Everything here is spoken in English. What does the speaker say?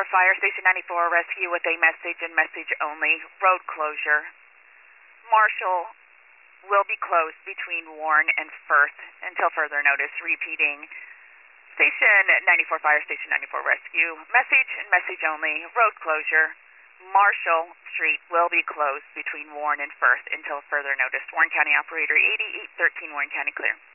Fire Station 94 rescue with a message and message only. Road closure. Marshall will be closed between Warren and Firth until further notice. Repeating. Station 94 Fire Station 94 rescue. Message and message only. Road closure. Marshall Street will be closed between Warren and Firth until further notice. Warren County Operator 8813, Warren County clear.